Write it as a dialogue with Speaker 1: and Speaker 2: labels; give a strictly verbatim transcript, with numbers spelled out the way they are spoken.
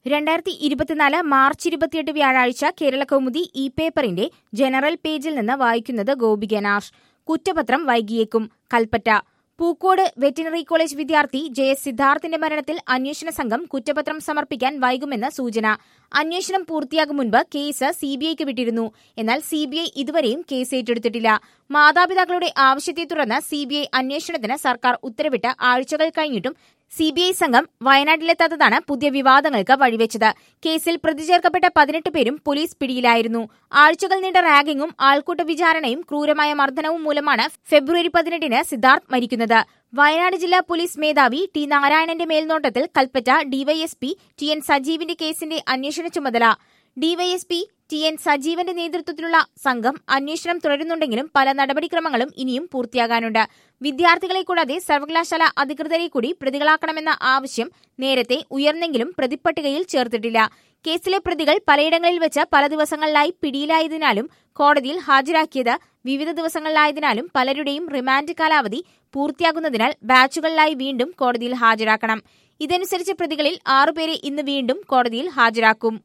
Speaker 1: രണ്ടായിരത്തി ഇരുപത്തിനാല് മാർച്ച് ഇരുപത്തിയെട്ട് വ്യാഴാഴ്ച കേരളകൗമുദി ഇ പേപ്പറിന്റെ ജനറൽ പേജിൽ നിന്ന് വായിക്കുന്നത് ഗോപിക നാഷ്. കുറ്റപത്രം വൈകിയേക്കും. കൽപ്പറ്റ. പൂക്കോട് വെറ്റിനറി കോളേജ് വിദ്യാർത്ഥി ജെ എസ് സിദ്ധാർത്ഥിന്റെ മരണത്തിൽ അന്വേഷണ സംഘം കുറ്റപത്രം സമർപ്പിക്കാൻ വൈകുമെന്ന് സൂചന. അന്വേഷണം പൂർത്തിയാകും മുൻപ് കേസ് സിബിഐക്ക് വിട്ടിരുന്നു. എന്നാൽ സിബിഐ ഇതുവരെയും കേസ് ഏറ്റെടുത്തിട്ടില്ല. മാതാപിതാക്കളുടെ ആവശ്യത്തെ തുടർന്ന് സിബിഐ അന്വേഷണത്തിന് സർക്കാർ ഉത്തരവിട്ട് ആഴ്ചകൾ കഴിഞ്ഞിട്ടും സിബിഐ സംഘം വയനാട്ടിലെത്താത്തതാണ് പുതിയ വിവാദങ്ങൾക്ക് വഴിവെച്ചത്. കേസിൽ പ്രതി ചേർക്കപ്പെട്ട പതിനെട്ട് പേരും പോലീസ് പിടിയിലായിരുന്നു. ആഴ്ചകൾ നീണ്ട റാഗിങ്ങും ആൾക്കൂട്ട വിചാരണയും ക്രൂരമായ മർദ്ദനവും മൂലമാണ് ഫെബ്രുവരി പതിനെട്ടിന് സിദ്ധാർത്ഥ് മരിക്കുന്നത്. വയനാട് ജില്ലാ പോലീസ് മേധാവി ടി നാരായണന്റെ മേൽനോട്ടത്തിൽ കൽപ്പറ്റ ഡിവൈഎസ്പി ടി എൻ സജീവിന്റെ കേസിന്റെ അന്വേഷണ ചുമതല. ഡിവൈഎസ്പി ടി എൻ സജീവന്റെ നേതൃത്വത്തിലുള്ള സംഘം അന്വേഷണം തുടരുന്നുണ്ടെങ്കിലും പല നടപടിക്രമങ്ങളും ഇനിയും പൂർത്തിയാകാനുണ്ട്. വിദ്യാർത്ഥികളെ കൂടാതെ സർവകലാശാല അധികൃതരെ കൂടി പ്രതികളാക്കണമെന്ന ആവശ്യം നേരത്തെ ഉയർന്നെങ്കിലും പ്രതിപ്പട്ടികയിൽ ചേർത്തിട്ടില്ല. കേസിലെ പ്രതികൾ പലയിടങ്ങളിൽ വെച്ച് പല ദിവസങ്ങളിലായി പിടിയിലായതിനാലും കോടതിയിൽ ഹാജരാക്കിയത് വിവിധ ദിവസങ്ങളിലായതിനാലും പലരുടെയും റിമാൻഡ് കാലാവധി പൂർത്തിയാകുന്നതിനാൽ ബാച്ചുകളിലായി വീണ്ടും കോടതിയിൽ ഹാജരാക്കണം. ഇതനുസരിച്ച് പ്രതികളിൽ ആറുപേരെ ഇന്ന് വീണ്ടും കോടതിയിൽ ഹാജരാക്കും.